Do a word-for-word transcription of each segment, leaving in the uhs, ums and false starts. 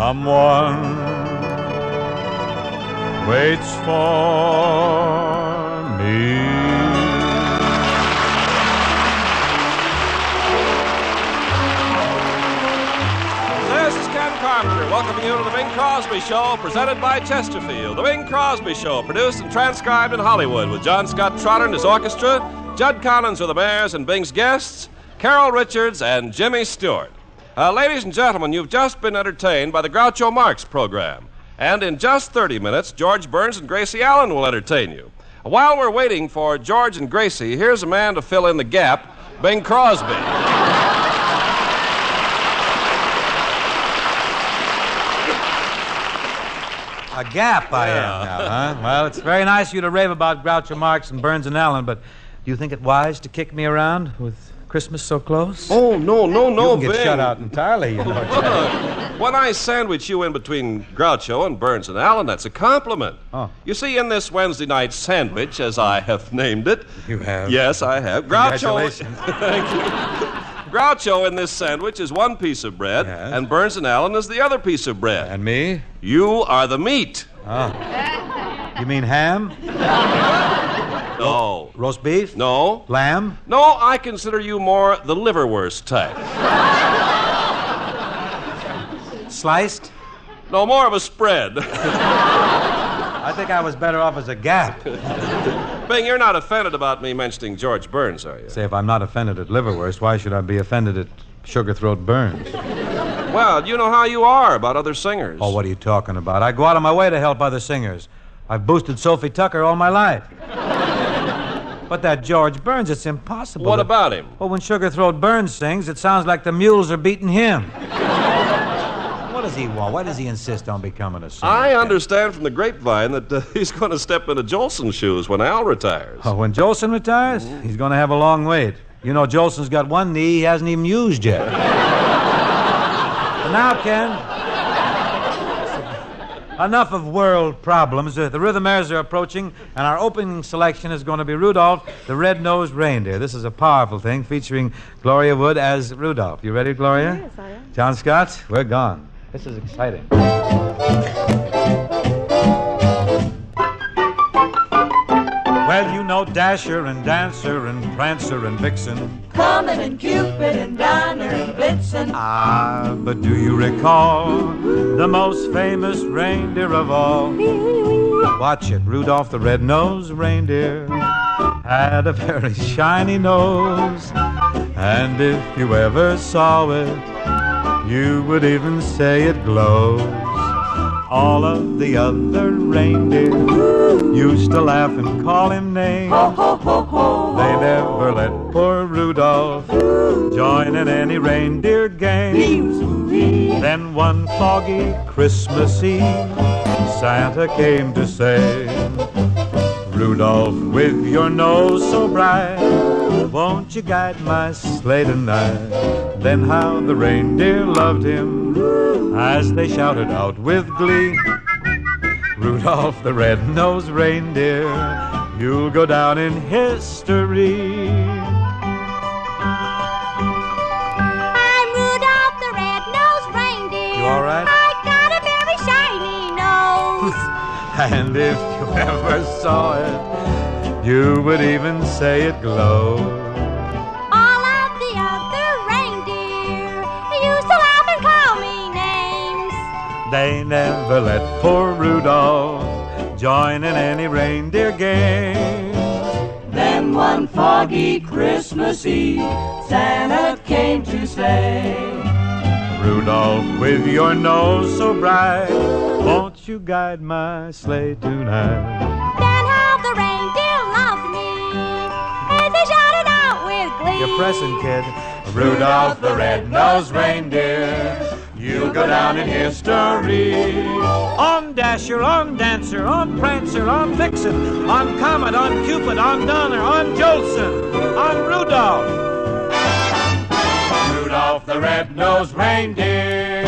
Someone waits for me. This is Ken Carpenter welcoming you to the Bing Crosby Show, presented by Chesterfield. The Bing Crosby Show, produced and transcribed in Hollywood with John Scott Trotter and his orchestra, Judd Collins with the Bears and Bing's guests, Carol Richards and Jimmy Stewart. Uh, ladies and gentlemen, you've just been entertained by the Groucho Marx program. And in just thirty minutes, George Burns and Gracie Allen will entertain you. While we're waiting for George and Gracie, here's a man to fill in the gap, Bing Crosby. A gap I Yeah. am now, huh? Well, it's very nice of you to rave about Groucho Marx and Burns and Allen, but do you think it wise to kick me around with Christmas so close? Oh, no, no, no, You can get Bing. shut out entirely, you know. Look, when I sandwich you in between Groucho and Burns and Allen, that's a compliment. Oh. You see, in this Wednesday night sandwich, as I have named it. You have? Yes, I have. Groucho. Congratulations. Thank you. Groucho in this sandwich is one piece of bread, Yes. and Burns and Allen is the other piece of bread. And me? You are the meat. Oh. You mean ham? No. Roast beef? No. Lamb? No, I consider you more the liverwurst type. Sliced? No, more of a spread. I think I was better off as a gap. Bing, you're not offended about me mentioning George Burns, are you? Say, if I'm not offended at liverwurst, why should I be offended at Sugar Throat Burns? Well, you know how you are about other singers. Oh, what are you talking about? I go out of my way to help other singers. I've boosted Sophie Tucker all my life. But that George Burns, it's impossible. What to- about him? Well, when Sugar Throat Burns sings, it sounds like the mules are beating him. What does he want? Why does he insist on becoming a singer? I understand from the grapevine that uh, he's going to step into Jolson's shoes when Al retires. Oh, when Jolson retires, he's going to have a long wait. You know, Jolson's got one knee he hasn't even used yet. And now, Ken, enough of world problems. Uh, the Rhythmaires are approaching, and our opening selection is going to be Rudolph the Red-Nosed Reindeer. This is a powerful thing featuring Gloria Wood as Rudolph. You ready, Gloria? Yes, I am. John Scott, we're gone. This is exciting. Well, you know Dasher and Dancer and Prancer and Vixen. Comet and Cupid and Donner and Blitzen. Ah, but do you recall the most famous reindeer of all? Watch it, Rudolph the Red-Nosed Reindeer had a very shiny nose. And if you ever saw it, you would even say it glows. All of the other reindeer used to laugh and call him names. Ho, ho, ho, ho. They never let poor Rudolph join in any reindeer game. Then one foggy Christmas Eve, Santa came to say, Rudolph, with your nose so bright, won't you guide my sleigh tonight? Then how the reindeer loved him as they shouted out with glee, Rudolph the Red-Nosed Reindeer, you'll go down in history. I'm Rudolph the Red-Nosed Reindeer. You all right? I got a very shiny nose. And if you ever saw it, you would even say it glows. All of the other reindeer used to laugh and call me names. They never let poor Rudolph join in any reindeer game. Then one foggy Christmas Eve, Santa came to say, Rudolph, with your nose so bright, won't you guide my sleigh tonight? Then how the reindeer loved me as they shouted out with glee. You're pressing, kid. Rudolph the Red-Nosed Reindeer, you'll go down in history. On Dasher, on Dancer, on Prancer, on Vixen, on Comet, on Cupid, on Donner, on Jolson, on Rudolph. Rudolph the Red-Nosed Reindeer.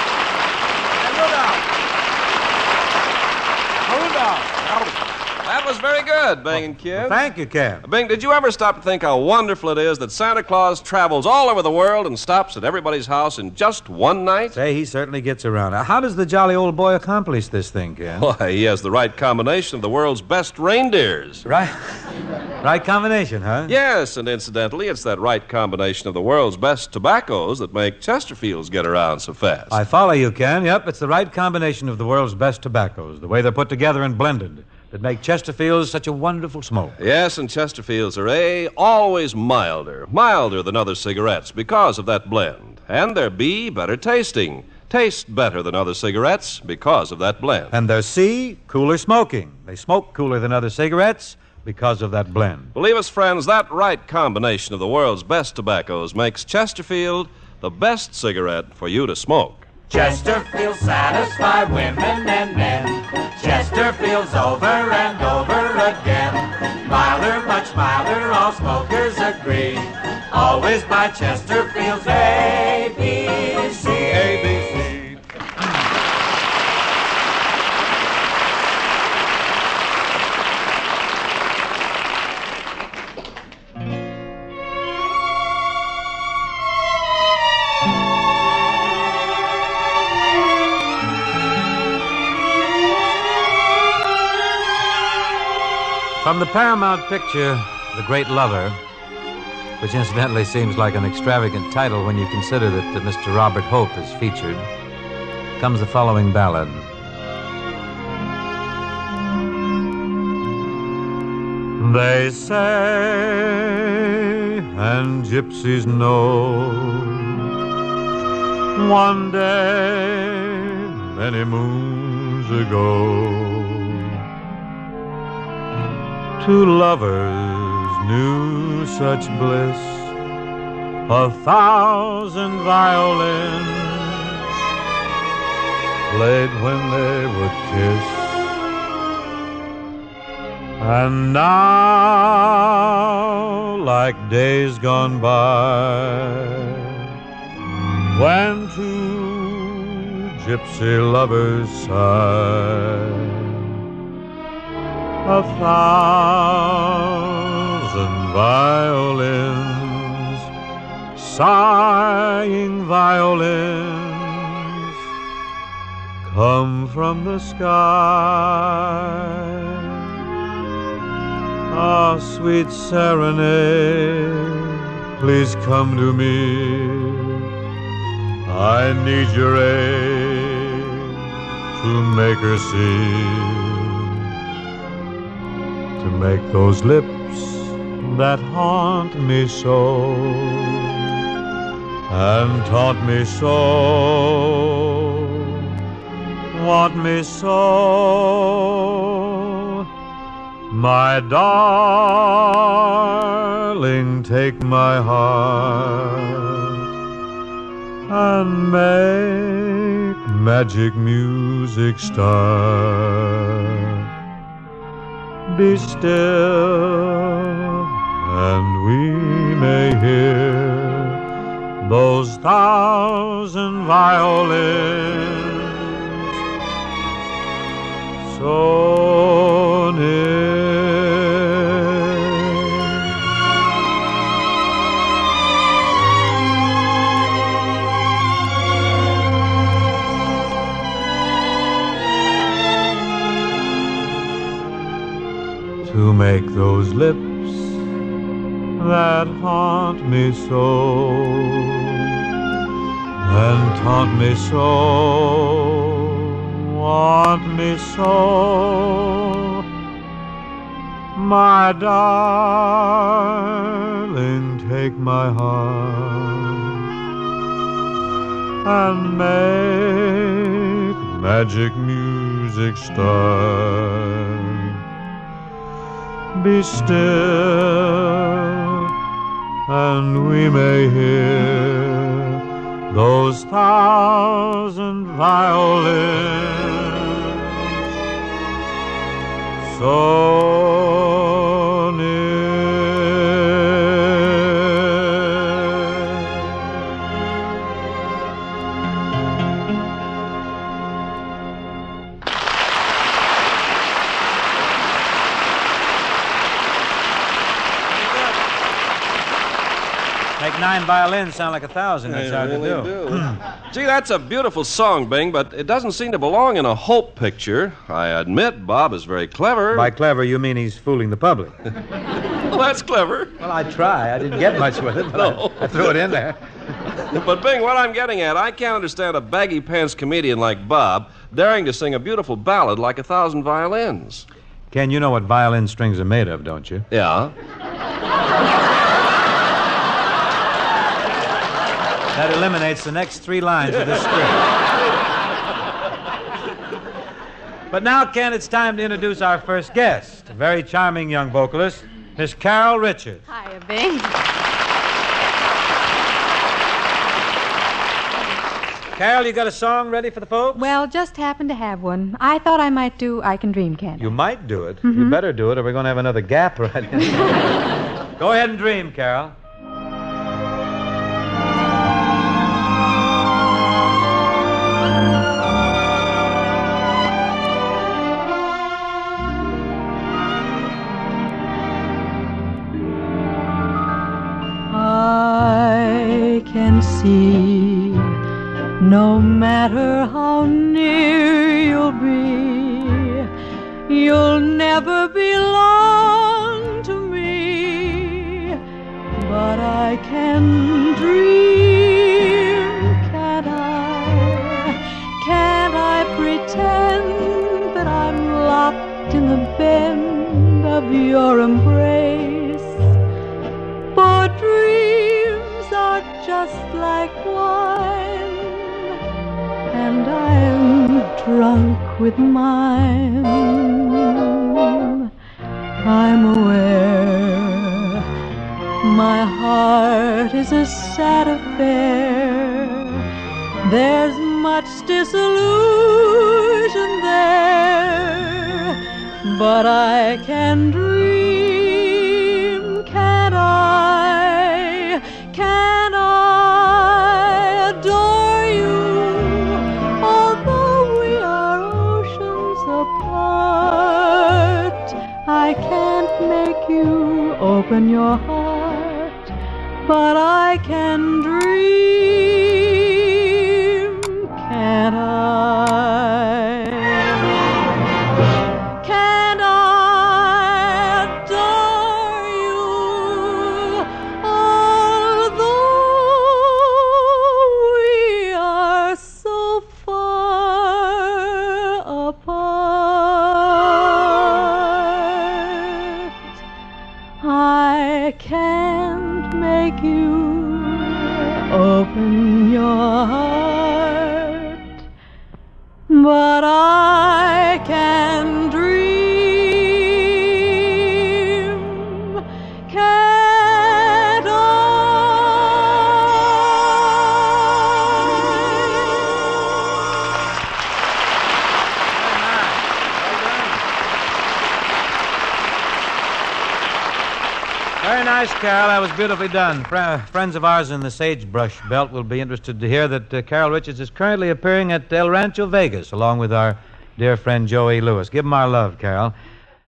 That was very good, Bing and Kid. Well, thank you, Ken. Bing, did you ever stop to think how wonderful it is that Santa Claus travels all over the world and stops at everybody's house in just one night? Say, he certainly gets around. Now, how does the jolly old boy accomplish this thing, Ken? Why, he has the right combination of the world's best reindeers. Right. Right combination, huh? Yes, and incidentally, it's that right combination of the world's best tobaccos that make Chesterfields get around so fast. I follow you, Ken. Yep, it's the right combination of the world's best tobaccos, the way they're put together and blended, that make Chesterfields such a wonderful smoke. Yes, and Chesterfields are A, always milder, milder than other cigarettes because of that blend. And they're B, better tasting, taste better than other cigarettes because of that blend. And they're C, cooler smoking. They smoke cooler than other cigarettes because of that blend. Believe us, friends, that right combination of the world's best tobaccos makes Chesterfield the best cigarette for you to smoke. Chesterfield satisfy women and men. Chesterfield's over and over again. Milder, much milder, all smokers agree. Always buy Chesterfield's A B C. A B C. From the Paramount picture, The Great Lover, which incidentally seems like an extravagant title when you consider that, that Mister Robert Hope is featured, comes the following ballad. They say, and gypsies know, one day, many moons ago, two lovers knew such bliss, a thousand violins played when they would kiss. And now, like days gone by, when two gypsy lovers sigh, a thousand violins, sighing violins, come from the sky. Ah, sweet serenade, please come to me. I need your aid to make her see. To make those lips that haunt me so and taunt me so, want me so. My darling, take my heart and make magic music start. Be still, and we may hear those thousand violins so near. To make those lips that haunt me so and taunt me so, want me so. My darling, take my heart and make magic music start. Be still, and we may hear those thousand violins so near. nine violins sound like a thousand. That's They hard really to do. do. Gee, that's a beautiful song, Bing, but it doesn't seem to belong in a Hope picture. I admit Bob is very clever. By clever, you mean he's fooling the public. Well, that's clever. Well, I try. I didn't get much with it, but No. I, I threw it in there. But, Bing, what I'm getting at, I can't understand a baggy pants comedian like Bob daring to sing a beautiful ballad like A Thousand Violins. Ken, you know what violin strings are made of, don't you? Yeah. That eliminates the next three lines of this script. But now, Ken, it's time to introduce our first guest, a very charming young vocalist, Miss Carol Richards. Hiya, Bing. Carol, you got a song ready for the folks? Well, just happened to have one. I thought I might do I Can Dream, Ken. You might do it. Mm-hmm. You better do it, or we're going to have another gap right in. Go ahead and dream, Carol. I can see no matter how near you'll be, you'll never belong to me. But I can dream, can't I? Can't I pretend that I'm locked in the bend of your embrace? For dreams are just like wine, and I'm drunk with mine. I'm aware my heart is a sad affair. There's much disillusion there, but I can dream, can I? Can I adore you? Although we are oceans apart, I can't make you open your heart, but I can dream, can I? Can I adore you? Although we are so far apart, I can't make you open your heart, but I can dream, can't Very nice, Carol. That was beautifully done. Fr- friends of ours in the Sagebrush Belt will be interested to hear that uh, Carol Richards is currently appearing at El Rancho Vegas along with our dear friend Joey Lewis. Give them our love, Carol.